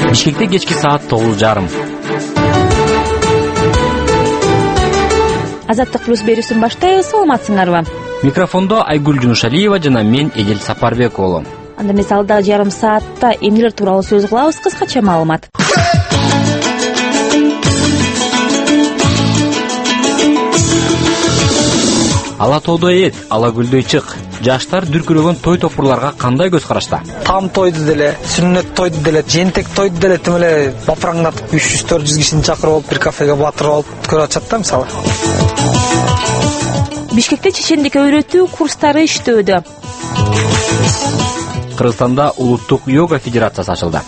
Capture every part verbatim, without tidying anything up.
Бишкекте кечки саат тогуз жарым. Азаттык плюс берүүсүн баштайбыз, саламатсыңарбы? Микрофондо Айгүл Жунушалиева жана мен Эдил Сапарбек уулу. Анда эмес алда жарым саатта эмнелер тууралуу сөз кылабыз, кыскача маалымат. Ала тоодо эт, ала гүлдөй чык. Жаштар дүркүрөгөн той топурларга кандай көз карашта? Там тойду деле, сүннөт тойду деле, жентек тойду деле тим эле бапыраңдатып үч жүз төрт жүз кишини чакырып алып бир кафеге батырып алып көрүп атышат да мисалы. Бишкекте чечендикке үйрөтүү курстары иштөөдө. Кыргызстанда улуттук йога федерациясы ачылды.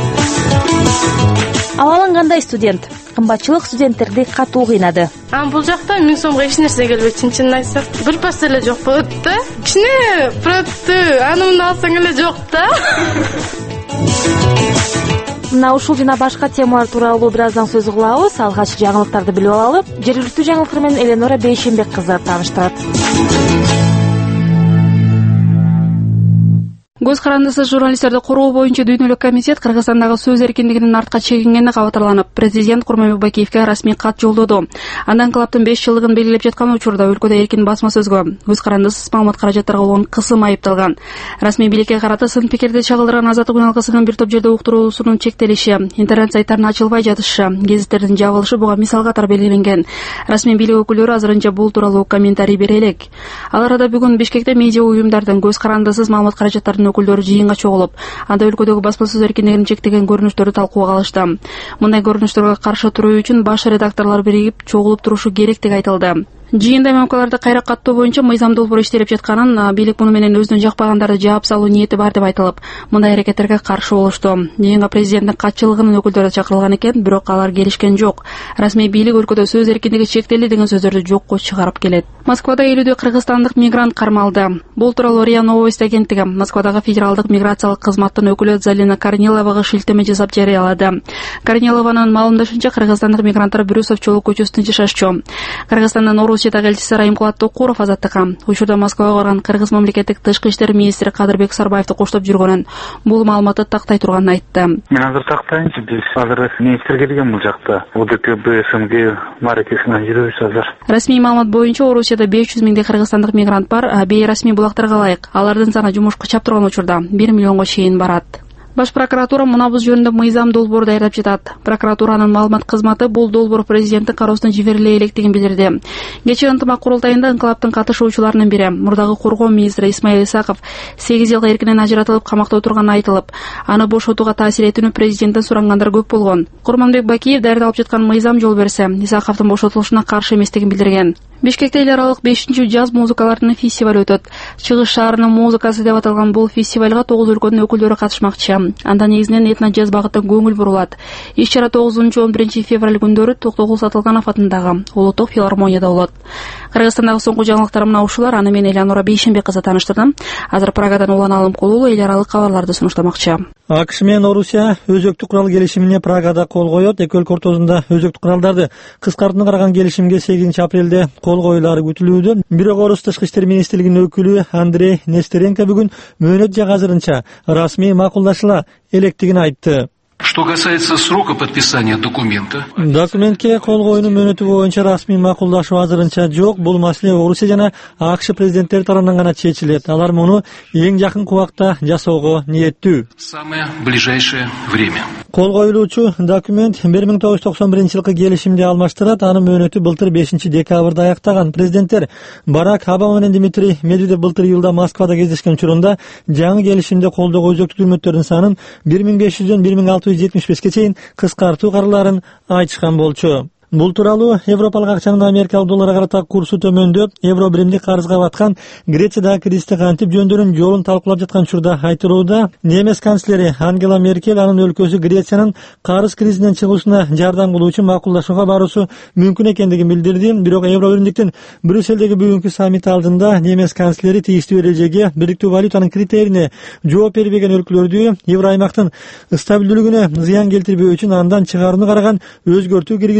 Абалың кандай студент? Кымбатчылык студенттерди катуу кыйнады. А бул жакта миң сомго эч нерсе келбейт, чынчын айтсак. Бир пас эле жок болот да. Кичине продукты анымды алсаң эле жок да. Мына ушул жана башка темалар тууралуу бир аздан сөз кылабыз. Алгач жаңылыктарды билип алалы. Жергиликтүү жаңылыктар менен Эленора Бейшенбек кызы тааныштырат. Көз карандысыз журналисттерди коргоо боюнча дүйнөлүк комитет Кыргызстандагы сөз эркиндигинин артка чегингени кабатарланып, президент Курманбек Бакиевке расмий кат жолдоду. Андан инкылаптын беш жылдыгын белгилеп жаткан учурда өлкөдө эркин басма сөзгө, көз карандысыз маалымат каражаттарга болгон кысым айыпталган. Расмий бийликке карата сын пикирди чагылдырган Азаттык үналкысынын бир топ жерде уктуруусунун чектелиши, интернет сайттарынын ачылбай жатышы, гезиттердин жабылышы буга мисал катары белгиленген. Расмий бийлик өкүлдөрү азырынча бул тууралуу комментарий бере элек. Ал арада бүгүн Бишкекте медиа уюмдардын көз карандысыз маалымат каражаттарынын өкүлдөрү жыйынга чогулуп, анда өлкөдөгү басма сөз эркиндигин чектеген көрүнүштөрдү талкууга алышты. Мындай көрүнүштөргө каршы туруу үчүн баш редакторлор биригип чогулуп турушу керектиги айтылды. Жыйында ММКларды кайра каттоо боюнча мыйзам долбоор иштелип жатканын, бийлик муну менен өзүнүн жакпагандарды жаап салуу ниети бар деп айтылып, мындай аракеттерге каршы болушту. Жыйынга президенттин катчылыгынын өкүлдөрү чакырылган экен, бирок алар келишкен жок. Расмий бийлик өлкөдө сөз эркиндиги чектелди деген сөздөрдү жокко чыгарып келет. Москвада элүүдөй кыргызстандык мигрант кармалды. Бул тууралуу РИА Новости агенттиги Москвадагы федералдык миграциялык кызматтын өкүлү Залина Корниловага шилтеме жасап жарыялады. Корнилованын маалымдашынча, кыргызстандык мигранттар Брюсов чолу көчөсүндө жашашчу. Кыргызстандын Орусиядагы элчиси Райымкулат Токуров Азаттыкка учурда Москвага барган Кыргыз мамлекеттик тышкы иштер министри Кадырбек Сарбаевди коштоп жүргөнүн, бул маалыматты тактай турганын айтты. Мен азыр тактайынчы, биз азыр министр келген бул жакта. ОДКБ, СНГ маракесинен жүрөбүз азыр. Расмий маалымат боюнча Орусияда беш жүз миңдей кыргызстандык мигрант бар, бейрасмий булактарга ылайык. Алардын саны жумушка чап турган учурда бир миллионго чейин барат. Баш прокуратура мунабыз жөнүндө мыйзам долбоор даярдап жатат. Прокуратуранын маалымат кызматы бул долбоор президенттин кароосуна жибериле электигин билдирди. Кечээ ынтымак курултайында инкылаптын катышуучуларынын бири, мурдагы коргоо министри Исмаил Исаков сегиз жылга эркинен ажыратылып камакта отурганы айтылып, аны бошотууга таасир этүүнү президенттен сурангандар көп болгон. Курманбек Бакиев даярдалып жаткан мыйзам жол берсе, Исаковдун бошотулушуна каршы эместигин билдирген. Бишкекте эл аралык бешинчи жаз музыкаларынын фестивалы өтөт. Чыгыш шаарынын музыкасы деп аталган бул фестивалга тогуз өлкөнүн өкүлдөрү катышмакчы. Анда негизинен этно джаз багытта көңүл бурулат. Иш-чара тогузунчу он биринчи февраль күндөрү Токтогул Сатылганов атындагы Улуттук филармонияда болот. Кыргызстандагы соңку жаңылыктар мына ушулар. Аны мен Эленора Бейшенбек кызы тааныштырдым. Азыр Прагадан Улан Алымкулуу эл аралык кабарларды сунуштамакчы. АКШ менен Орусия өзөктүк курал келишимине Прагада кол коет. Эки өлкө ортосунда өзөктүк куралдарды кыскартууна караган келишимге сегизинчи апрелде кол коюлары күтүлүүдө. Бирок Орус тышкы иштер министрлигинин өкүлү Андрей Нестеренко бүгүн мөөнөт жак азырынча расмий макулдашыла электигин айтты. Что касается срока подписания документа. Документке кол коюунун мөөнөтү боюнча расмий макулдашуу азырынча жок. Бул маселе Орусия жана АКШ президенттери тарабынан гана чечилет. Алар муну эң жакын убакта жасоого ниеттүү. Самое ближайшее время. Кол коюлуучу документ бир миң тогуз жүз токсон биринчи жылкы келишимди алмаштырат. Анын мөөнөтү былтыр бешинчи декабрда аяктаган. Президенттер Барак Обама менен Дмитрий Медведев былтыр июлда Москвада кездешкен учурунда жаңы келишимде колдогу өзөктүк үмүттөрдүн санын бир миң беш жүздөн бир миң алты жүз жетимиш бешке чейин кыскартуу карарларын айтышкан болчу. Бул тууралуу Европалык акчанын америкалык долларга карата курсу төмөндөп, евро биримдик карызга баткан Грецияда кризисти кантип жөндөрүн жолун талкуулап жаткан учурда айтылууда. Немец канцлери Ангела Меркель анын өлкөсү Грециянын карыз кризисинен чыгуусуна жардам кылуу үчүн макулдашууга баруусу мүмкүн экендигин билдирди. Бирок евро биримдиктин Брюссельдеги бүгүнкү саммити алдында немец канцлери тийиштүү эрежеге, бириктүү валютанын критерине жооп бербеген өлкөлөрдү евро аймактын стабилдүүлүгүнө зыян келтирбөө үчүн андан чыгарууну караган өзгөртүү киргизүүнү да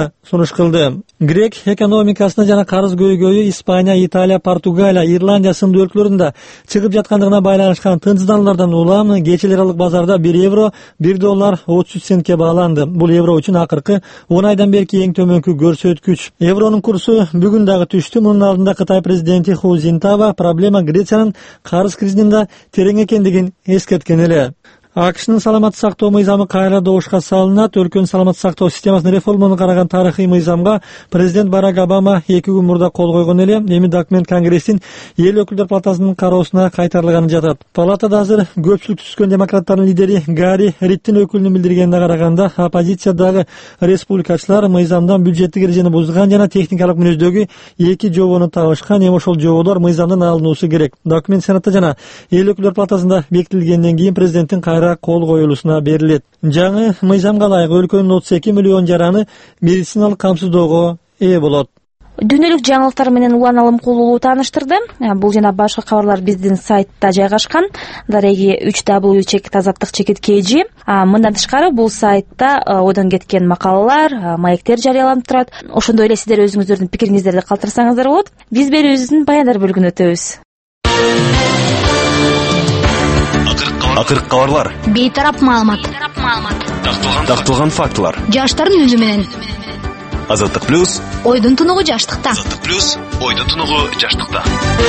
да сунуш кылды. Грек экономикасына жана карыз көйгөйү Испания, Италия, Португалия, Ирландия сындуу өлкөлөрүндө чыгып жаткандыгына байланышкан тынчсыздануулардан улам кечилер аралык базарда бир евро бир доллар отуз үч центке бааланды. Бул евро үчүн акыркы он айдан берки эң төмөнкү көрсөткүч. Евронун курсу бүгүн дагы түштү. Мунун алдында Кытай президенти Ху Цзинтао проблема Грециянын карыз кризисинин да терең экендигин эскерткен эле. АКШнын саламаттык сактоо мыйзамы кайра добушка салынат. Өлкөнүн саламаттык сактоо системасын реформаны караган тарыхый мыйзамга президент Барак Обама эки күн мурда кол койгон эле. Эми документ Конгресстин эл өкүлдөр палатасынын кароосуна кайтарылганы жатат. Палатада азыр көпчүлүк түзгөн демократтардын лидери Гарри Риттин өкүлүнүн билдиргенине караганда, оппозициядагы республикачылар мыйзамдан бюджеттик эрежени бузган жана техникалык мүнөздөгү эки жобону табышкан. Эми ошол жоболор мыйзамдан алынуусу керек. Документ Сенатта жана эл өкүлдөр палатасында бекитилгенден кийин президенттин кайра кол коюлуусуна берилет. Жаңы мыйзамга ылайык өлкөнүн отуз эки миллион жараны медициналык камсыздоого ээ болот. Дүйнөлүк жаңылыктар менен Улан Алымкулуу тааныштырды. Бул жана башка кабарлар биздин сайтта жайгашкан. дареги үч дабл ю чекит азаттык чекит кей жи. Мындан тышкары бул сайтта ойдон кеткен макалалар, маектер жарыяланып турат. Ошондой эле сиздер өзүңүздөрдүн пикириңиздерди калтырсаңыздар болот. Биз берүүбүздүн баяндар бөлүгүнө өтөбүз. Акыркы кабарлар. Бейтарап маалымат. Такталган фактылар. Жаштардын үнү менен. Азаттык плюс. Ойдун тунугу жаштыкта. Азаттык плюс. Ойдун тунугу жаштыкта.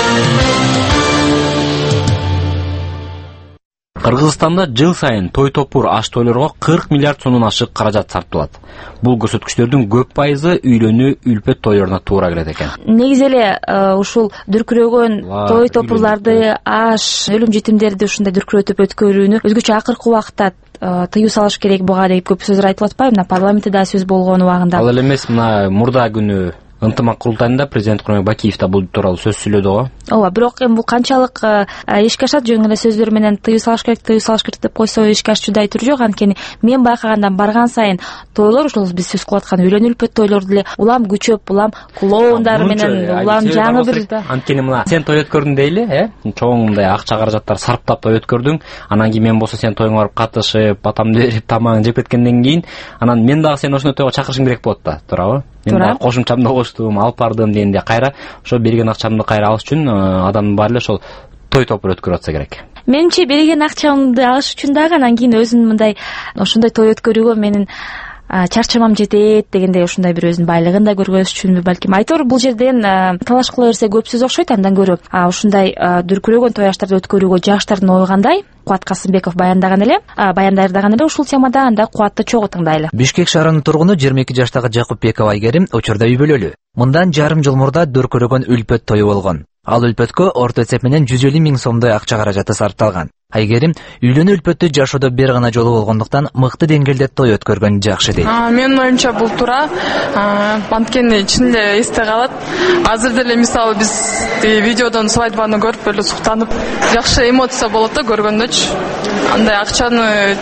Кыргызстанда жыл сайын той топур аш тойлорго кырк миллиард сомдон ашык каражат сарпталат. Бул көрсөткүчтөрдүн көп пайызы үйлөнүү, үлпөт тойлоруна туура келет экен. Негизи эле ушул дүркүрөгөн той топурларды, аш, өлүм житимдерди ушундай дүркүрөтүп өткөрүүнү өзгөчө акыркы убакта тыюу салыш керек буга деп көп сөздөр айтылып атпайбы? Мына парламентте да сөз болгон убагында. Ал эле эмес, мына мурда күнү ынтымак курултайында президент Курманбеков да бул тууралуу сөз сүйлөдү го. Ооба, бирок эми бул канчалык ишке ашат, жөн эле сөздөр менен тыюу салыш керек, тыюу салыш керек деп койсо ишке ашуучу тур жок. Анткени мен байкагандан барган сайын тойлор, ошол биз сөз кылып аткан үйлөнүү үлпөт тойлорду эле улам күчөп, улам клоундар менен, улам жаңы бир. Анткени мына сен той өткөрдүң дейли, э? Чоң мындай акча каражаттар сарптап той өткөрдүң. Анан кийин мен болсо сен тоюңа барып катышып, батамды берип, тамагын жеп кеткенден кийин, анан мен дагы сени ошондой тойго чакырышым керек болот да, туурабы? Мен дагы кошумчамды коштум, алып бардым дегенде кайра ошо берген акчамды кайра алыш үчүн адамдын баары эле ошол той топур өткөрүп атса керек. Менимче берген акчамды алыш үчүн дагы анан кийин өзүн мындай ошондой той өткөрүүгө менин чарчамам жетет дегендей ушундай бир өзүнүн байлыгын да көргөзүш үчүнбү балким. Айтор бул жерден талаш кыла берсе көп сөз окшойт, андан көрө ушундай дүркүрөгөн той аштарды өткөрүүгө жаштардын ою кандай? Кубат Касымбеков баяндаган эле, баяндаган эле ушул темада, анда Кубатты чогуу тыңдайлы. Бишкек шаарынын тургуну жыйырма эки жаштагы Жакупбекова Айгерим учурда үй бүлөлүү. Мындан жарым жыл мурда дүркүрөгөн үлпөт тою болгон. Ал үлпөткө орто эсеп менен жүз элүү миң сомдой акча каражаты сарпталган. Айгерим үйлөнүү үлпөттү жашоодо бир гана жолу болгондуктан мыкты деңгээлде той өткөргөн жакшы дейт. Менин оюмча бул туура. Анткени чын эле эсте калат. Азыр деле мисалы биз видеодон свадьбаны көрүп эле суктанып, жакшы эмоция болот да көргөндөчү. Андай акчаны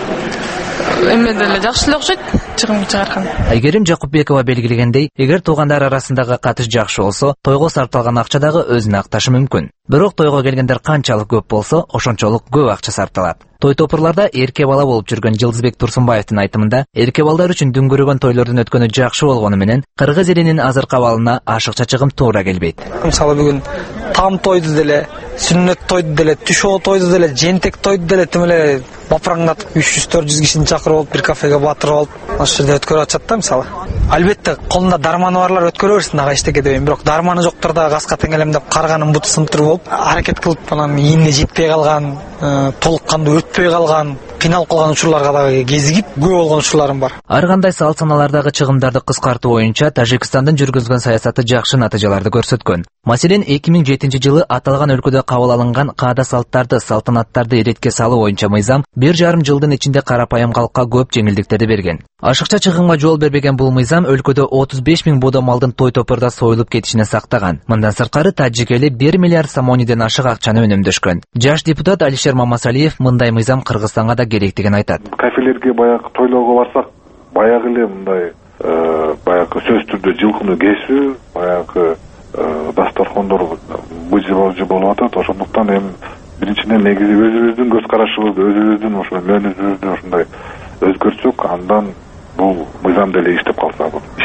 эме деле жакшы эле окшойт чыгым чыгарган. Айгерим Жакупбекова белгилегендей, эгер туугандар арасындагы катыш жакшы болсо, тойго сарпталган акча дагы өзүнө акташы мүмкүн. Бирок тойго келгендер канчалык көп болсо, ошончолук көп акча сарпталат. Той топурларда эрке бала болуп жүргөн Жылдызбек Турсунбаевдин айтымында, эрке балдар үчүн дүңгүрөгөн тойлордун өткөнү жакшы болгону менен, кыргыз элинин азыркы абалына ашыкча чыгым туура келбейт. Мисалы бүгүн там тойду деле, сүннөт тойду деле, түшөө тойду деле, жентек тойду деле тим эле бапыраңдатып үч жүз төрт жүз кишини чакырып алып, бир кафеге батырып алып, ошол жерде өткөрүп атышат да мисалы. Албетте колунда дарманы барлар өткөрө берсин, ага эчтеке дебейм, бирок дарманы жоктор да гаска теңелем деп карганын буту сынтыр болуп, аракет кылып анан ийине жетпей калган, толук кандуу өтпөй калган, кыйналып калган учурларга дагы кезигип көп болгон учурларым бар. Ар кандай салт саналардагы чыгымдарды кыскартуу боюнча Тажикстандын жүргүзгөн саясаты жакшы натыйжаларды көрсөткөн. Маселен, эки миң жетинчи жылы аталган өлкөдө кабыл алынган каада салттарды, салтанаттарды иретке салуу боюнча мыйзам бир жарым жылдын ичинде карапайым калкка көп жеңилдиктерди берген. Ашыкча чыгымга жол бербеген бул мыйзам өлкөдө отуз беш миң бодо малдын той топурда союлуп кетишине сактаган. Мындан сырткары таджик эли бир миллиард сомониден ашык акчаны өнөмдөшкөн. Жаш депутат Алишер Мамасалиев мындай мыйзам Кыргызстанга да керектигин айтат. Кафелерге баягы тойлоого барсак, баягы эле мындай баягы сөз түрдө жылкыны кесүү, баягы дасторкондор быжы-быжы болуп атат. Ошондуктан эми биринчиден негизи өзүбүздүн көз карашыбызды, өзүбүздүн ошо мөөнөтүбүздү ушундай өзгөртсөк, андан бул мыйзам деле иштеп калса, ишенем.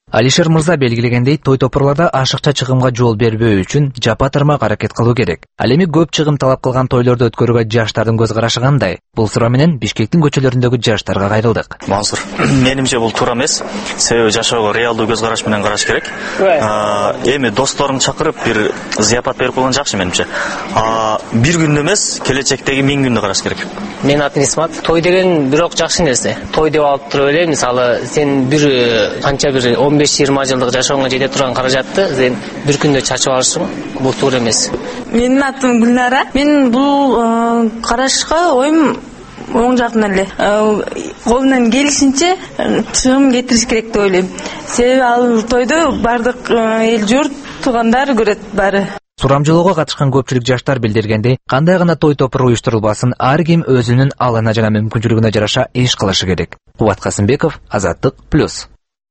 Алишер Мырза белгилегендей, той топурларда ашыкча чыгымга жол бербөө үчүн жапа тармак аракет кылуу керек. Ал эми көп чыгым талап кылган тойлорду өткөрүүгө жаштардын көз карашы кандай? Бул суроо менен Бишкектин көчөлөрүндөгү жаштарга кайрылдык. Мансур, менимче бул туура эмес. Себеби жашоого реалдуу көз караш менен караш керек. Эми досторун чакырып бир зияпат берип койгон жакшы менимче. Бир күндө эмес, келечектеги миң күндө караш керек. Мен атым Исмат. Той деген бирок жакшы нерсе. Той деп алып туруп эле, мисалы, сен бир канча бир он беш жыйырма жылдык жашооңо жете турган каражатты сен бир күндө чачып алышсың. Бул туура эмес. Менин атым Гүлнара. Мен бул карашка оюм оң жактан эле. Колунан келишинче чыгым кетириш керек деп ойлойм. Себеби ал тойду бардык эл журт, туугандар көрөт баары. Сурамжылоого катышкан көпчүлүк жаштар билдиргендей, кандай гана той топуру уюштурулбасын, ар ким өзүнүн алына жана мүмкүнчүлүгүнө жараша иш кылышы керек. Кубат Касымбеков, Азаттык плюс.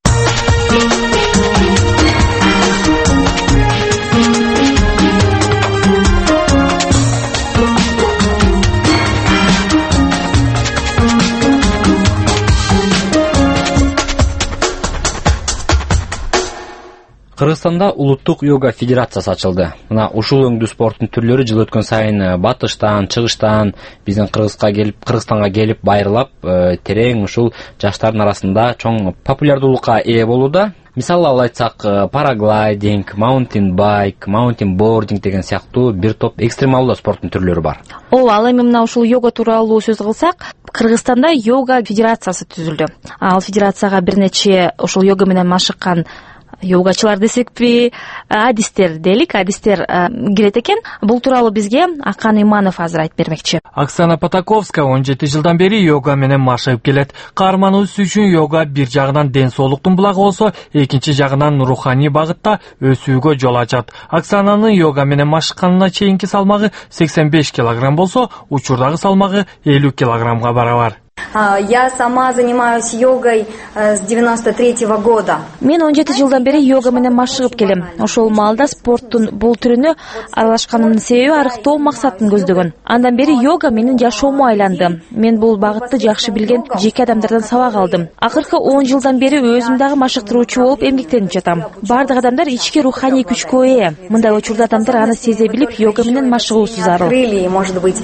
Кыргызстанда улуттук йога федерациясы ачылды. Мына ушул өңдүү спорттун түрлөрү жыл өткөн сайын батыштан, чыгыштан биздин Кыргызга келип, Кыргызстанга келип байырлап, терең ушул жаштардын арасында чоң популярдуулукка ээ болууда. Мисалы алып айтсак, параглайдинг, маунтин байк, маунтин бординг деген сыяктуу бир топ экстремалдуу спорттун түрлөрү бар. Ооба, ал эми мына ушул йога тууралуу сөз кылсак, Кыргызстанда йога федерациясы түзүлдү. Ал федерацияга бир нече ушул йога менен машыккан йогачылар десекпи, адистер делик, адистер кирет экен. Бул тууралуу бизге Акан Иманов азыр айтып бермекчи. Оксана Патаковская он жети жылдан бери йога менен машыгып келет. Каарманыбыз үчүн йога бир жагынан ден соолуктун булагы болсо, экинчи жагынан руханий багытта өсүүгө жол ачат. Оксананын йога менен машыкканына чейинки салмагы сексен беш килограмм болсо, учурдагы салмагы элүү килограммга барабар. Я сама занимаюсь йогой с девяносто третьего года. Мен он жети жылдан бери йога менен машыгып келем. Ошол маалда спорттун бул түрүнө аралашканымдын себеби арыктоо максатын көздөгөн. Андан бери йога менин жашоомо айланды. Мен бул багытты жакшы билген жеке адамдардан сабак алдым. Акыркы он жылдан бери өзүм дагы машыктыруучу болуп эмгектенип жатам. Бардык адамдар ички руханий күчкө ээ. Мындай учурда адамдар аны сезе билип йога менен машыгуусу зарыл. Может быть,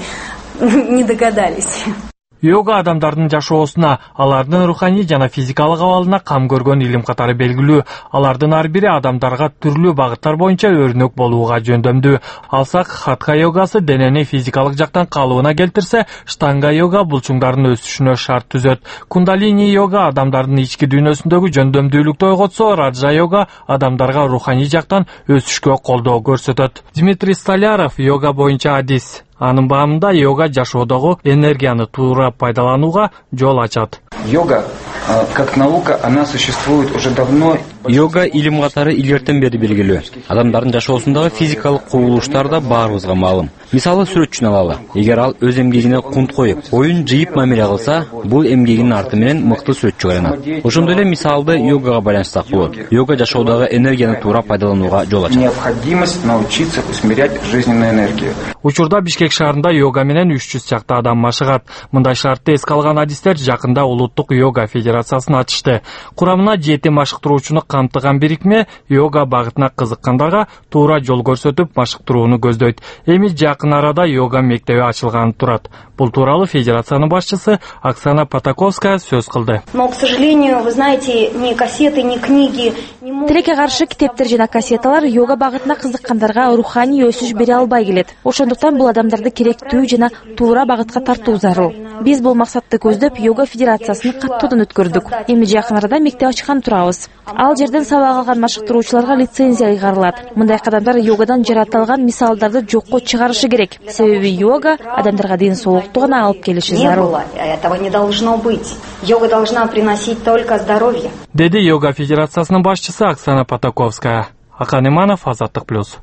не догадались. Йога адамдардын жашоосуна, алардын руханий жана физикалык абалына кам көргөн илим катары белгилүү. Алардын ар бири адамдарга түрлүү багыттар боюнча өрнөк болууга жөндөмдүү. Алсак, хатха йогасы денени физикалык жактан калыбына келтирсе, штанга йога булчуңдардын өсүшүнө шарт түзөт. Кундалини йога адамдардын ички дүйнөсүндөгү жөндөмдүүлүктү ойготсо, раджа йога адамдарга руханий жактан өсүшкө колдоо көрсөтөт. Дмитрий Столяров йога боюнча адис. Анын баамында йога жашоодогу энергияны туура пайдаланууга жол ачат. Йога, как наука, она существует уже давно. Йога илим катары илгертен бери белгилүү. Адамдардын жашоосундагы физикалык кубулуштар да баарыбызга маалым. Мисалы сүрөтчүн алалы. Эгер ал өз эмгегине кунт коюп, оюн жыйып мамиле кылса, бул эмгегинин арты менен мыкты сүрөтчүгө айланат. Ошондой эле мисалды йогага байланыштырсак болот. Йога жашоодогу энергияны туура пайдаланууга жол ачат. Необходимость научиться усмирять жизненную энергию. Учурда Бишкек шаарында йога менен үч жүз чакты адам машыгат. Мындай шартты эске алган адистер жакында улуттук йога федерациясын ачышты. Курамына жети машыктыруучуну камтыган бирикме йога багытына кызыккандарга туура жол көрсөтүп машыктырууну көздөйт. Эми жакын арада йога мектеби ачылганы турат. Бул тууралуу федерациянын башчысы Оксана Патаковская сөз кылды. Но, к сожалению, вы знаете, ни кассеты, ни книги не могут... Тилекке каршы китептер жана кассеталар йога багытына кызыккандарга руханий өсүш бере албай келет. Ошондуктан бул адамдарды керектүү жана туура багытка тартуу зарыл. Биз бул максатты көздөп йога федерациясын каттуудан өткөрдүк. Эми жакын арада мектеп ачкан турабыз. Ал жерден сабак алган машыктыруучуларга лицензия ыйгарылат. Мындай кадамдар йогадан жаратылган мисалдарды жокко чыгарышы керек. Себеби йога адамдарга ден соолукту гана алып келиши зарыл. Этого не должно быть. Йога должна приносить только здоровье. Деди йога федерациясынын башчысы Оксана Патаковская. Акан Иманов, Азаттык плюс.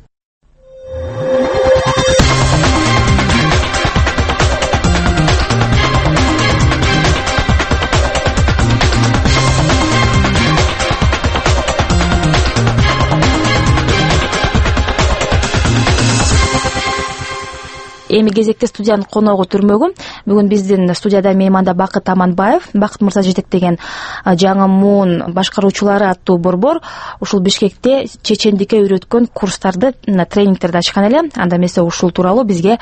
эми кезекте студиянын коногу түрмөгүм. Бүгүн биздин студияда мейманда Бакыт Аманбаев, Бакыт мырза жетектеген жаңы муун башкаруучулары аттуу борбор ушул Бишкекте чечендикке үйрөткөн курстарды, тренингтерди ачкан эле. Анда эмесе ушул тууралуу бизге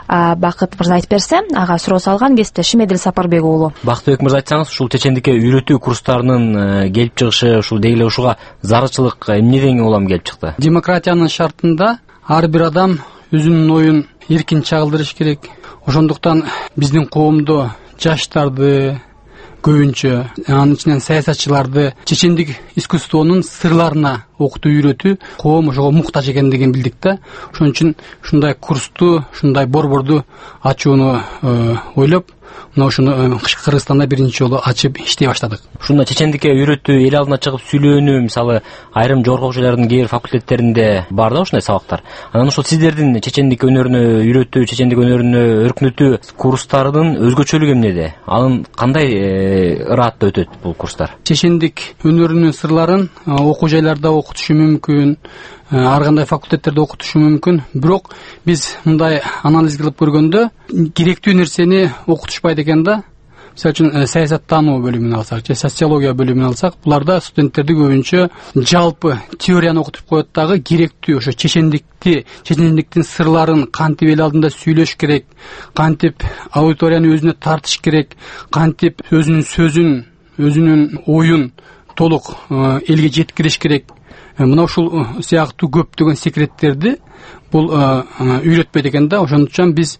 Бакыт мырза айтып берсе, ага суроо салган кесиптешим Эдил Сапарбек уулу. Бактыбек мырза, айтсаңыз, ушул чечендикке үйрөтүү курстарынын келип чыгышы, ушул дегеле ушуга зарылчылык эмнеден улам келип чыкты? Демократиянын шартында ар бир адам өзүнүн оюн эркин чагылдырыш керек. Ошондуктан биздин коомдо жаштарды көбүнчө, анын ичинен саясатчыларды чечендик искусствонун сырларына окутуу, үйрөтүү коом ошого муктаж экендигин билдик да. Ошон үчүн ушундай курсту, ушундай борборду ачууну ойлоп, мына ушуну Кыргызстанда биринчи жолу ачып иштей баштадык. Ушунда чечендикке үйрөтүү, эл алдына чыгып сүйлөөнүү, мисалы айрым жогорку окуучулардын кээ бир факультеттеринде бар да ушундай сабактар. Анан ушул сиздердин чечендик өнөрүнө үйрөтүү, чечендик өнөрүнө өркүнөтүү курстарынын өзгөчөлүгү эмнеде? Анын кандай ыраатта өтөт бул курстар? Чечендик өнөрүнүн сырларын окуу жайларда окутушу мүмкүн, ар кандай факультеттерде окутушу мүмкүн. Бирок биз мындай анализ кылып көргөндө керектүү нерсени окутушпайт экен да. Мисалы үчүн саясаттануу бөлүмүн алсак же социология бөлүмүн алсак, буларда студенттерди көбүнчө жалпы теорияны окутуп коет дагы, керектүү ошо чечендикти, чечендиктин сырларын кантип эл алдында сүйлөш керек, кантип аудиторияны өзүнө тартыш керек, кантип өзүнүн сөзүн, өзүнүн оюн толук элге жеткириш керек. Мына ушул сыяктуу көптөгөн секреттерди бул үйрөтпөйт экен да. Ошон үчүн биз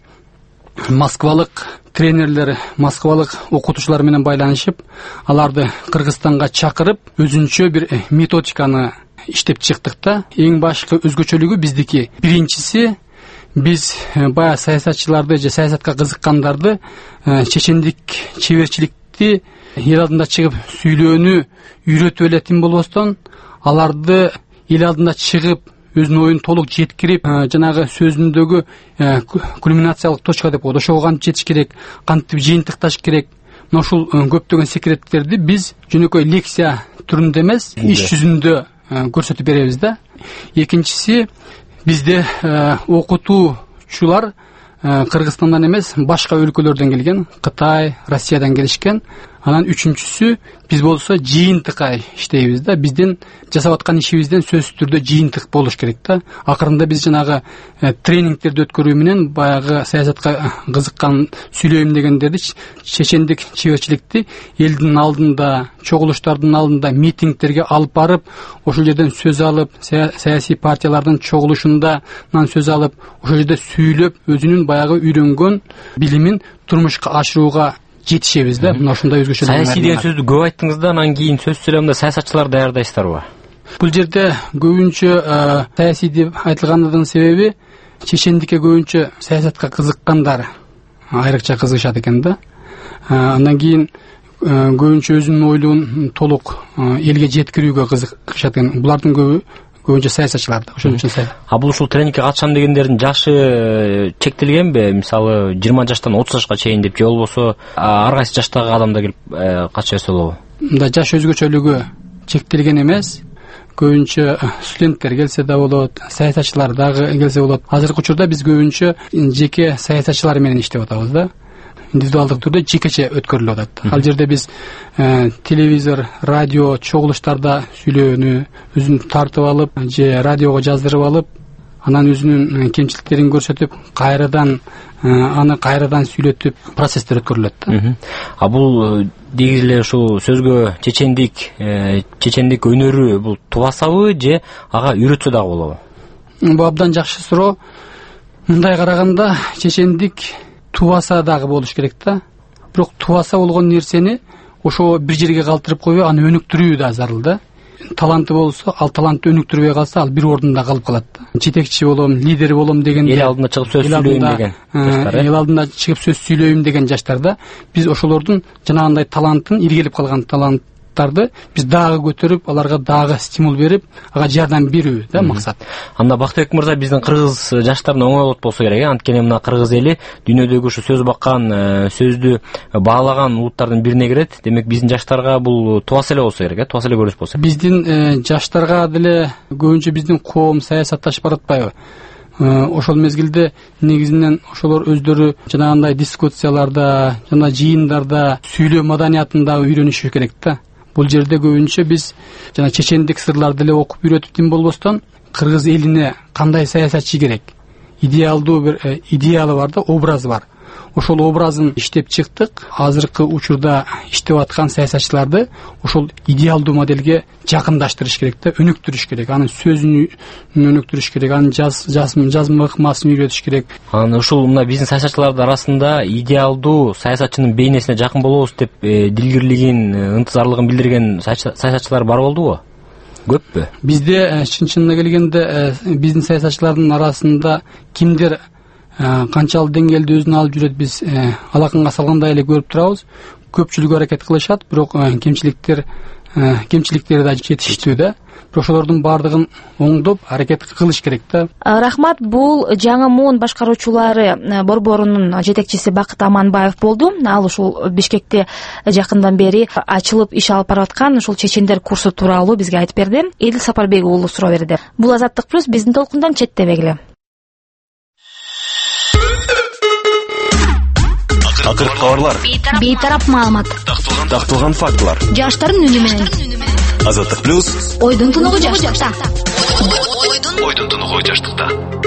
Москвалык тренерлер, москвалык окутуучулар менен байланышып, аларды Кыргызстанга чакырып, өзүнчө бир методиканы иштеп чыктык да. Эң башкы өзгөчөлүгү биздики. Биринчиси, биз баягы саясатчыларды же саясатка кызыккандарды чечендик чеберчиликти эл алдында чыгып сүйлөөнү үйрөтүп элетин болбостон, аларды эл алдында чыгып өзүнүн оюн толук жеткирип, жанагы сөзүндөгү кульминациялык точка деп коет, ошого кантип жетиш керек, кантип жыйынтыкташ керек. Мына ушул көптөгөн секреттерди биз жөнөкөй лекция түрүндө эмес, иш жүзүндө көрсөтүп беребиз да. Экинчиси, бизде окутуучулар Кыргызстандан эмес, башка өлкөлөрдөн келген, Кытай, Россиядан келишкен. Анан үчүнчүсү, биз болсо жыйынтыкка иштейбиз да. Биздин жасап аткан ишибизден сөзсүз түрдө жыйынтык болуш керек да. Акырында биз жанагы тренингтерди өткөрүү менен баягы саясатка кызыккан, сүйлөйм дегендерди, чечендик чеберчиликти элдин алдында, чогулуштардын алдында, митингтерге алып барып, ошол жерден сөз алып, саясий партиялардын чогулушундан сөз алып, ошол жерде сүйлөп, өзүнүн баягы үйрөнгөн билимин турмушка ашырууга жетишебиз да. Мына ушундай өзгөчөлүк. Саясий деген сөздү көп айттыңыз да, анан кийин сөзсүз эле мындай саясатчылар даярдайсыздарбы? Бул жерде көбүнчө саясий деп айтылганынын себеби, чечендикке көбүнчө саясатка кызыккандар айрыкча кызыгышат экен да. Андан кийин көбүнчө өзүнүн ойлорун толук элге жеткирүүгө кызыгышат экен. Булардын көбү көбүнчө саясатчылар да. Ошон үчүн А бул ушул тренингке катышам дегендердин жашы чектелгенби? Мисалы жыйырма жаштан отуз жашка чейин деп, же болбосо ар кайсы жаштагы адамдар келип катыша берсе болобу? Мында жаш өзгөчөлүгү чектелген эмес. Көбүнчө студенттер келсе да болот, саясатчылар дагы келсе болот. Азыркы учурда биз көбүнчө жеке саясатчылар менен иштеп атабыз да. Индивидуалдык түрдө жекече өткөрүлүп атат. Ал жерде биз телевизор, радио, чогулуштарда сүйлөөнү өзүн тартып алып, же радиого жаздырып алып, анан өзүнүн кемчиликтерин көрсөтүп, кайрадан аны кайрадан сүйлөтүп процесстер өткөрүлөт да. А бул дегеле ушул сөзгө чечендик, чечендик өнөрү бул тубасабы же ага үйрөтсө дагы болобу? Бул абдан жакшы суроо. Мындай караганда чечендик тубаса дагы болуш керек да. Бирок тубаса болгон нерсени ошо бир жерге калтырып койбой, аны өнүктүрүү да зарыл да. Таланты болсо, ал талантты өнүктүрбөй калса, ал бир ордунда калып калат да. Жетекчи болом, лидер болом дегенде, эл алдында чыгып сөз сүйлөйм деген жаштар, эл алдында чыгып сөз сүйлөйм деген жаштарда биз ошолордун жанагындай талантын, иргелип калган талант таланттарды биз дагы көтөрүп, аларга дагы стимул берип, ага жардам берүү да максат. Анда Бактыбек мырза биздин кыргыз жаштарына оңой болот болсо керек, анткени мына кыргыз эли дүйнөдөгү ушу сөз баккан, сөздү баалаган улуттардын бирине кирет. Демек биздин жаштарга бул тубаса эле болсо керек, тубаса эле көрүнүш болсо. Биздин жаштарга деле көбүнчө биздин коом саясатташып баратпайбы? ошол мезгилде негизинен ошолор өздөрү жанагындай дискуссияларда жана жыйындарда сүйлөө маданиятында үйрөнүшү керек да. Бул жерде көбүнчө биз жана чечендик сырларды эле окуп үйрөтүп тим болбостон кыргыз элине кандай саясатчы керек, идеалдуу бир идеалы бар да, образы бар. Ошол образын иштеп чыктык. Азыркы учурда иштеп аткан саясатчыларды ошол идеалдуу моделге жакындаштырыш керек да, өнүктүрүш керек. Анын сөзүн өнүктүрүш керек, анын жаз жазма ыкмасын үйрөтүш керек. Анан ушул мына биздин саясатчылардын арасында идеалдуу саясатчынын бейнесине жакын болобуз деп дилгирлигин, ынтызарлыгын билдирген саясатчылар бар болдубу? Көппү? Бизде чын чынына келгенде биздин саясатчылардын арасында кимдер канчалык деңгээлде өзүн алып жүрөт биз алакынга салгандай эле көрүп турабыз. Көпчүлүгү аракет кылышат, бирок кемчиликтер кемчиликтери да жетиштүү да. Бирок ошолордун баардыгын оңдоп аракет кылыш керек да. Рахмат. Бул жаңы муун башкаруучулары борборунун жетекчиси Бакыт Аманбаев болду. Ал ушул Бишкекте жакындан бери ачылып иш алып бараткан ушул чечендер курсу тууралуу бизге айтып берди. Эдил Сапарбек уулу суроо берди. Бул Азаттык плюс, биздин толкундан четтебегиле. Акыркы кабарлар. Бейтарап маалымат. Такталган фактылар. Жаштардын үнү менен. Азаттык плюс. Ойдун тунугу жаштыкта. Ойдун тунугу жаштыкта.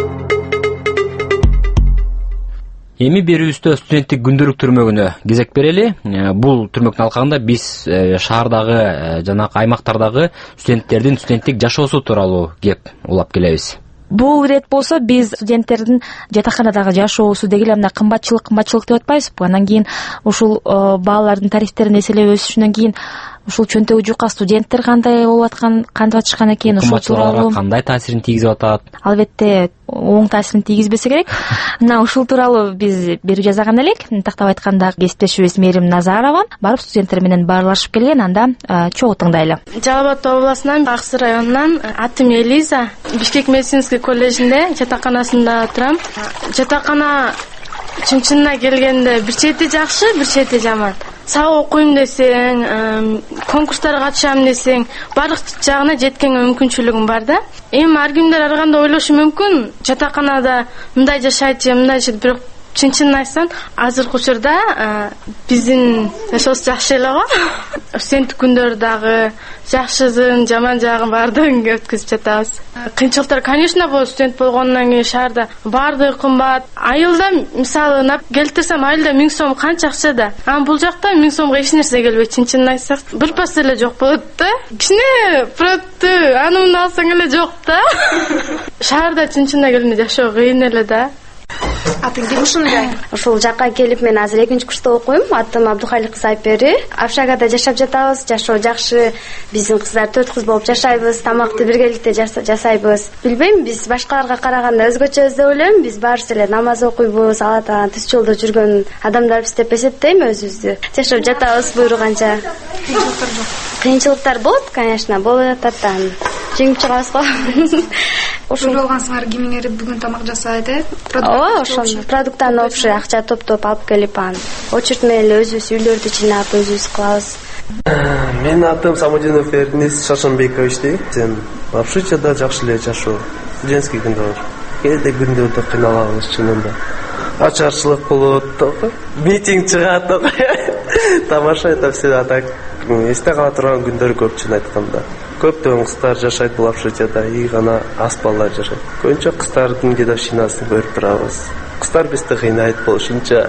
Эми берүүбүздө студенттик күндөрүк түрмөгүнө кезек берели. Бул түрмөктүн алкагында биз шаардагы жана аймактардагы студенттердин студенттик жашоосу тууралуу кеп улап келебиз. Бул ирет болсо биз студенттердин жатаканадагы жашоосу деги эле мына кымбатчылык кымбатчылык деп атпайбызбы? Анан кийин ушул баалардын тарифтерин эселеп өсүшүнөн кийин ушул чөнтөгү жука студенттер кандай болуп аткан, кантип атышкан экен, ушул тууралуу кандай таасирин тийгизип атат? Албетте оң таасирин тийгизбесе керек. Мына ушул тууралуу биз берүү жасаган элек. Тактап айтканда кесиптешибиз Мерим Назарова барып студенттер менен баарлашып келген, анда чогуу тыңдайлы. Жалал Абад областынан Аксы районунан, атым Элиза. Бишкек медицинский коллежинде жатаканасында турам. Жатакана чын чынына келгенде бир чети жакшы, бир чети жаман. Сабак окуйм десең, конкурстарга катышам десең, баардык жагына жеткенге мүмкүнчүлүгүң бар да. Эми ар кимдер ар кандай ойлошу мүмкүн, жатаканада мындай жашайт же мындай жашайт, бирок чын чынын айтсам, азыркы учурда биздин жашообуз жакшы эле го. Студенттик күндөр дагы жакшысын, жаман жагын баардыгын өткүзүп жатабыз. Кыйынчылыктар, конечно, болот. Студент болгондон кийин шаарда баардыгы кымбат. Айылда мисалы келтирсем, айылда миң сом канча акча да. Анан бул жакта миң сомго эч нерсе келбейт. Чын чынын айтсак, бир пас эле жок болот да. Кичине продукты аны муну алсаң эле жок да. Шаарда чын чынына келгенде жашоо кыйын эле да. Атыңды ушундай. Ушул жакка келип мен азыр экинчи курста окуйм. Атым Абдухалик Сайпери. Общагада жашап жатабыз. Жашоо жакшы. Биздин кыздар төрт кыз болуп жашайбыз. Тамакты биргеликте жасайбыз. Билбейм, биз башкаларга караганда өзгөчөбүз деп ойлойм. Биз баарыбыз эле намаз окуйбуз, Аллатан түз жолдо жүргөн адамдарбыз деп эсептейм өзүбүздү. Жашап жатабыз буйруганча. Кыйынчылыктар болот, конечно, болуп жатат да. Жеңип чыгабыз го. Ушул болгонсуңар кимиңер бүгүн тамак жасайт, э? Ооба, ошол продукттан опший акча топтоп алып келип, анан очередь менен эле өзүбүз үйлөрдү жыйнап өзүбүз кылабыз. Менин атым Самудинов Эрнис Шашанбекович дейм. Сен вообще-то жакшы эле жашоо. Студентский күндөр. Кээде күндөрдө кыйналабыз чынында. Ачарчылык болот, митинг чыгат, тамаша это все, а так эсте кала турган күндөр көп, чын айтканда. Көптөгөн кыздар жашайт бул общежитияда, и гана аз балдар жашайт. Көбүнчө кыздардын дедовщинасын көрүп турабыз. Кыздар бизди кыйнайт болушунча.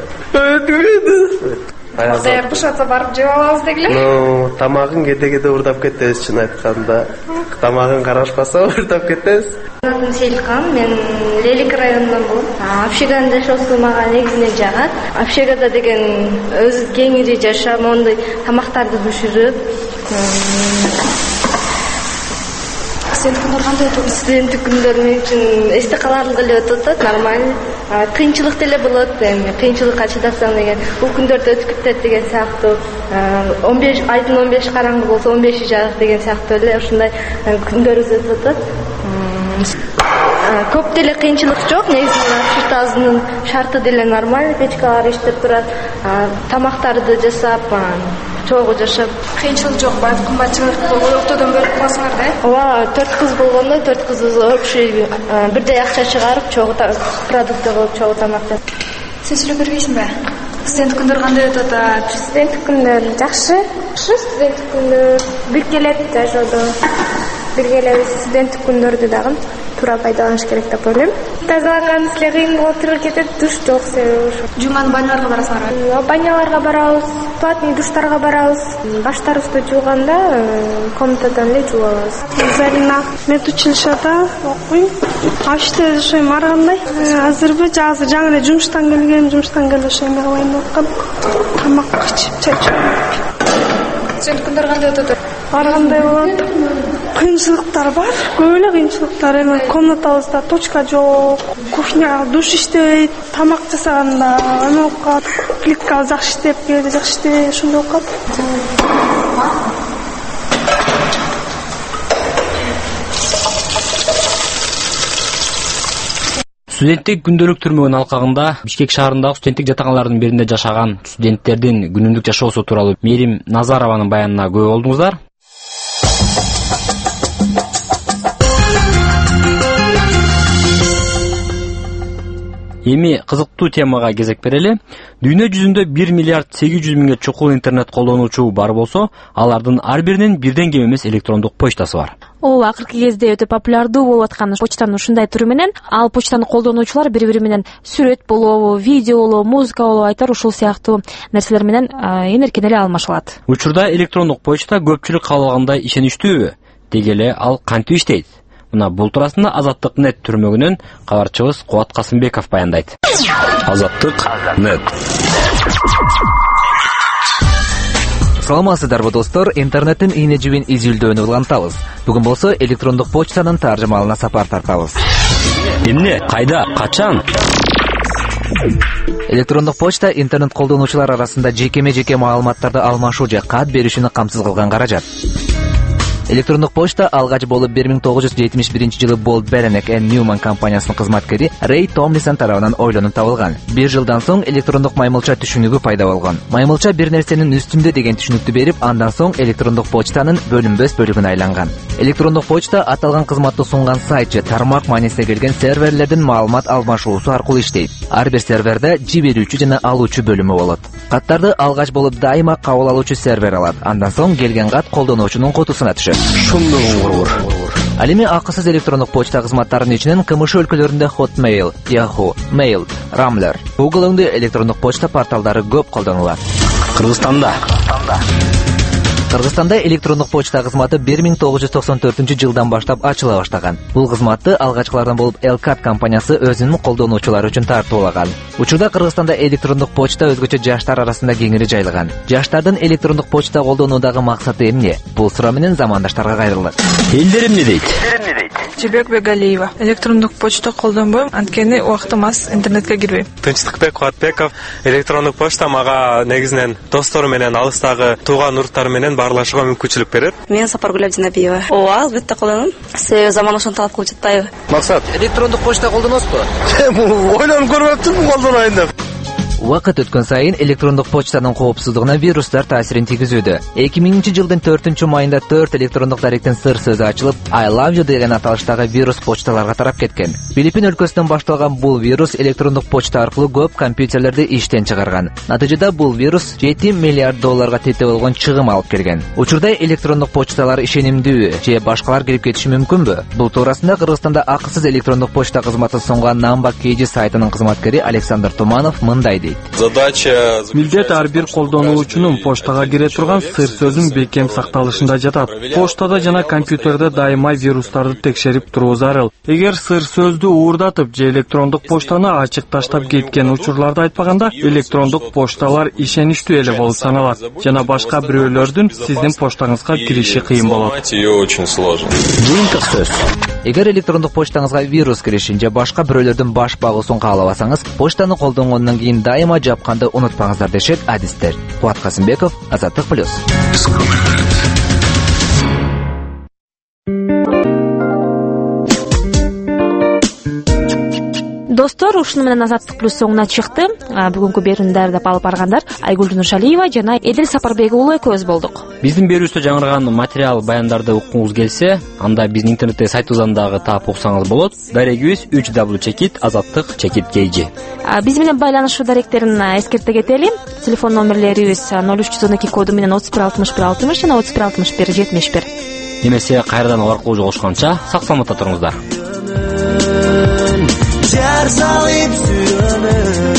Аяр бушатса барып жеп алабыз дегиле. Ну, тамагын кеде-кеде урдап кетебиз, чын айтканда. Тамагын карашпаса урдап кетебиз. Атым Селикан, мен Лелик районунан болом. Общагада жашоосу мага негизинен жагат. Общагада деген өз кеңири жашап, мондой тамактарды биширип, студенттик күндөр кандай өтөт? Студенттик күндөр мен үчүн эсте каларлык эле өтүп атат, нормально. Кыйынчылык деле болот, эми кыйынчылыкка чыдасаң деген, бул күндөрдө өтүп кетет деген сыяктуу. он беш айдын он беш караңгы болсо он беши жарык деген сыяктуу эле ушундай күндөрүбүз өтүп атат. Көп деле кыйынчылык жок, негизинен общежитиянын шарты деле нормально, печкалар иштеп турат, тамактарды жасап, чогуу жашап. Кыйынчылык жокпу? Кымбатчылык ортодон бөлүп каласыңар да? Ооба, төрт кыз болгондо төрт кызыбыз общий бирдей акча чыгарып, чогуу продукты кылып, чогуу тамак жасап. Сен сүйлөп бербейсиңби? Студенттик күндөр кандай өтүп атат? Студенттик күндөр жакшы. Студенттик күндөр бир келет жашоодо. Биргелебиз студенттик күндөрдү дагы туура пайдаланыш керек деп ойлойм. Тазаланган эле кыйын болуп туруп кетет, душ жок себеби ошо. Жуманы баняларга барасыңарбы? Баняларга барабыз, платный душтарга барабыз. Баштарыбызды жууганда комнатадан эле жууп алабыз. Зарина медучилищада окуйм. Ашты жашайм, ар кандай. Азырбы же азыр жаңы эле жумуштан келгем, жумуштан келип ошо эме кылайын деп аткам. Тамак ичип, чай ичип. Студенттик күндөр кандай өтөт? Ар кандай болот? Кыйынчылыктар бар. Көп эле кыйынчылыктар. Эми комнатабызда точка жок, кухня, душ иштебейт, тамак жасаганда эме болуп калат. Плитка жакшы иштеп, кээде жакшы иштебей, ошондой болуп калат. Студенттик күндөлүк түрмөгүн алкагында Бишкек шаарындагы студенттик жатаканалардын биринде жашаган студенттердин күнүмдүк жашоосу тууралуу Мерим Назарованын баянына күбө болдуңуздар. Эми кызыктуу темага кезек берели. Дүйнө жүзүндө бир миллиард сегиз жүз миңге чукул интернет колдонуучу бар болсо, алардын ар биринин бирден кем эмес электрондук почтасы бар. Ооба, акыркы кезде өтө популярдуу болуп аткан почтанын ушундай түрү менен ал почтаны колдонуучулар бири-бири менен сүрөт болобу, видео болобу, музыка болобу, айтар ушул сыяктуу нерселер менен эң эркин эле алмашылат. Учурда электрондук почта көпчүлүк кабыл алгандай ишеничтүүбү? Деги эле ал кантип иштейт? Мына бул туурасында Азаттык нет түрмөгүнөн кабарчыбыз Кубат Касымбеков баяндайт. Азаттык нет. Саламатсыздарбы достор, интернеттин ийне жибин изилдөөнү улантабыз. Бүгүн болсо электрондук почтанын таржымалына сапар тартабыз. Эмне, кайда, качан? Электрондук почта интернет колдонуучулар арасында жекеме-жеке маалыматтарды алмашуу же кат беришини камсыз кылган каражат. Электрондук почта алгач болуп бир миң тогуз жүз жетимиш биринчи жылы Болт Беренек энд Ньюман компаниясынын кызматкери Рэй Томлисон тарабынан ойлонуп табылган. Бир жылдан соң электрондук маймылча түшүнүгү пайда болгон. Маймылча бир нерсенин үстүндө деген түшүнүктү берип, андан соң электрондук почтанын бөлүнбөс бөлүгүнө айланган. Электрондук почта аталган кызматты сунган сайт же тармак маанисине келген серверлердин маалымат алмашуусу аркылуу иштейт. Ар бир серверде жиберүүчү жана алуучу бөлүмү болот. Каттарды алгач болуп дайыма кабыл алуучу сервер алат. Андан соң келген кат колдонуучунун кутусуна түшөт. Ал эми акысыз электрондук почта кызматтарынын ичинен КМШ өлкөлөрүндө Hotmail, Yahoo, Mail, Ramler, Google өңдүү электрондук почта порталдары көп колдонулат. Кыргызстанда Кыргызстанда электрондук почта кызматы бир миң тогуз жүз токсон төртүнчү жылдан баштап ачыла баштаган. Бул кызматты алгачкылардан болуп Элкат компаниясы өзүнүн колдонуучулары үчүн тартуулаган. Учурда Кыргызстанда электрондук почта өзгөчө жаштар арасында кеңири жайылган. Жаштардын электрондук почта колдонуудагы максаты эмне? Бул суроо менен замандаштарга кайрылдык. Элдер эмне дейт? Жибек Бегалиева. Электрондук почта колдонбойм, анткени убактым аз, интернетке кирбейм. Тынчтыкбек Кубатбеков. Электрондук почта мага негизинен достор менен, алыстагы тууган уруттар менен баарлашууга мүмкүнчүлүк берет. Мен Сапаргүл Абдинабиева. Ооба, албетте колдоном. Себеби заман ошону талап кылып жатпайбы? Максат, электрондук почта колдоносузбу? Ойлонуп көрбөптүм, колдонайын деп. Убакыт өткөн сайын электрондук почтанын коопсуздугуна вирустар таасирин тийгизүүдө. эки миңинчи жылдын төртүнчү майында төрт электрондук даректин сыр сөзү ачылып, I love you деген аталыштагы вирус почталарга тарап кеткен. Филиппин өлкөсүнөн башталган бул вирус электрондук почта аркылуу көп компьютерлерди иштен чыгарган. Натыйжада бул вирус жети миллиард долларга тете болгон чыгым алып келген. Учурда электрондук почталар ишенимдүү же башкалар кирип кетиши мүмкүнбү? Бул туурасында Кыргызстанда акысыз электрондук почта кызматын сунган Number кей джи сайтынын кызматкери Александр Туманов мындай дейт. Задача Милдет ар бир колдонуучунун поштага кире турган сыр сөзүн бекем сакталышында жатат. Поштада жана компьютерде дайыма вирустарды текшерип туруу зарыл. Эгер сыр сөздү уурдатып же электрондук поштаны ачык таштап кеткен учурларды айтпаганда, электрондук пошталар ишеничтүү эле болуп саналат жана башка бирөөлөрдүн сиздин поштаңызга кириши кыйын болот. Жыйынтык сөз. Эгер электрондук поштаңызга вирус киришин же башка бирөөлөрдүн баш багуусун каалабасаңыз, поштаны колдонгондон кийин дайыма жапканды унутпаңыздар дешет адистер. Кубат Касымбеков, Азаттык плюс. достор, ушуну менен Азаттык плюс соңуна чыкты. Бүгүнкү берүүнү даярдап алып баргандар Айгүл Нуршалиева жана Эдил Сапарбек уулу экөөбүз болдук. Биздин берүүбүздө жаңырган материал, баяндарды уккуңуз келсе, анда биздин интернеттеги сайтыбыздан дагы таап уксаңыз болот. Дарегибиз үч дабл чекит азаттык чекит kg. Биз менен байланышуу даректерин эскерте кетели. Телефон номерлерибиз ноль үч жүз он эки коду менен отуз бир алтымыш бир алтымыш жана отуз бир алтымыш бир жетимиш бир. Немесе кайрадан ал аркылуу жолугушканча сак саламатта туруңуздар. Жар салып сүйөнөм.